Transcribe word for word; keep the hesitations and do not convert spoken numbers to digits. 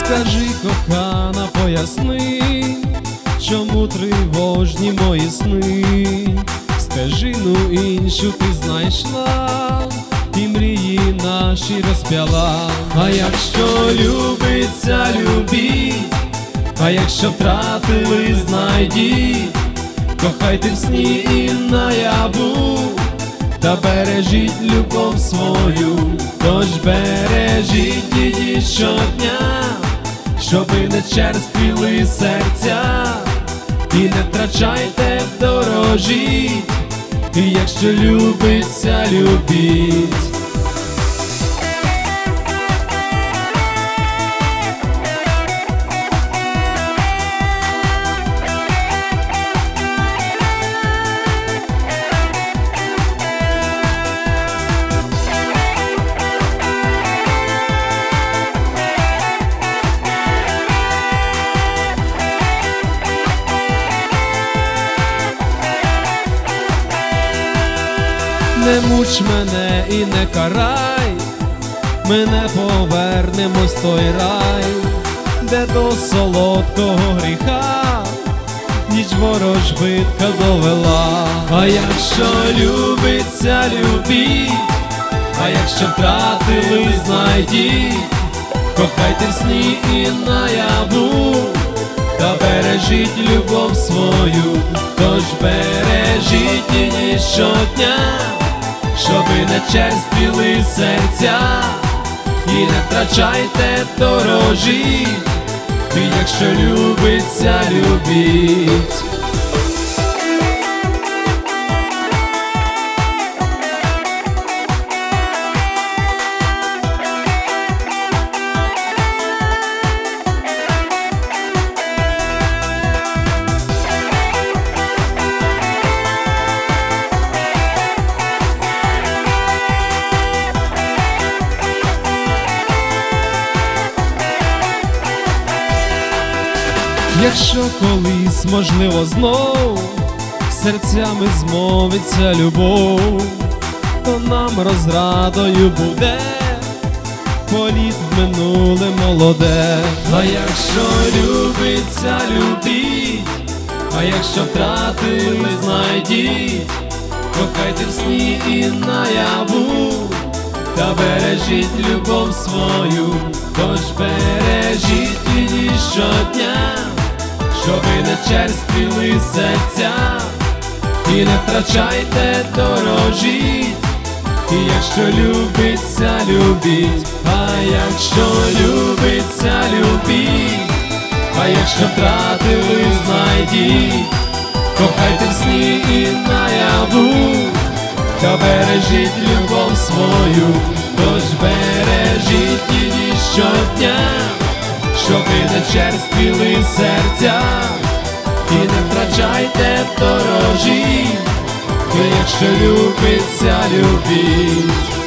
Скажи, кохана, поясни, чому тривожні мої сни? Стежину іншу ти знайшла і мрії наші розп'яла. А якщо любиться, любіть, а якщо втратили, знайдіть. Кохайте в сні і наяву, та бережіть любов свою. Тож бережіть її щодня, щоби не черствіли серця, і не втрачайте, дорожіть, і якщо любиться, любіть. Не муч мене і не карай, ми не повернемось в той рай, де до солодкого гріха ніч ворожбитка довела. А якщо любиться, любіть, а якщо втратили, знайдіть. Кохайте в сні і наяву, та бережіть любов свою. Тож бережіть її щодня, щоби не черствіли серця, і не втрачайте, дорожіть, і якщо любиться, любіть. Якщо колись, можливо, знов серцями змовиться любов, то нам розрадою буде політ в минуле молоде. А якщо любиться, любіть, а якщо втратили, знайдіть. Кохайте в сні і наяву, та бережіть любов свою. Тож бережіть її щодня, щоби не черствіли серця, і не втрачайте, дорожіть, і якщо любиться, любіть. А якщо любиться, любіть, а якщо втратили, знайдіть. Кохайте в сні і наяву, та бережіть любов свою. Тож бережіть її щодня, щоби не черствіли серця, і не втрачайте, дорожіть, і якщо любиться, любіть.